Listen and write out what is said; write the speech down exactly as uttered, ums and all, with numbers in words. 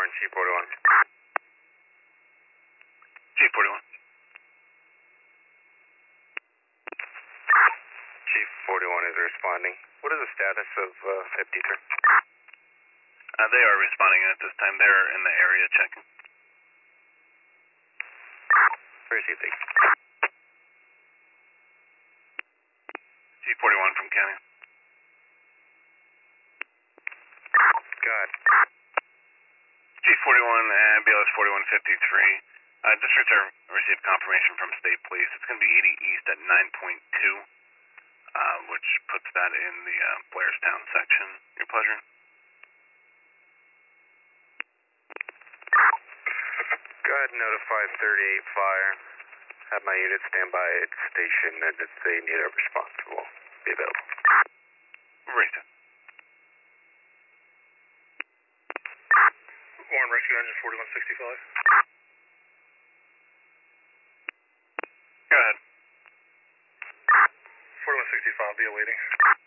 Warren, Chief forty-one. Chief forty-one. Chief forty-one is responding. What is the status of uh, fifty-three? Uh, they are responding at this time. They're in the area checking. Received. Chief forty-one from County. Go ahead. Chief forty-one and B L S forty-one fifty-three. Uh, District are received confirmation from State Police. It's going to be eighty East at nine point two, uh, which puts that in the uh, Blairstown section. Your pleasure. Go ahead and notify thirty-eight Fire. Have my unit stand by at the station, and if they need a response, will be available. Right. Warren Rescue Engine forty-one sixty-five. Go ahead. forty-one sixty-five, be awaiting.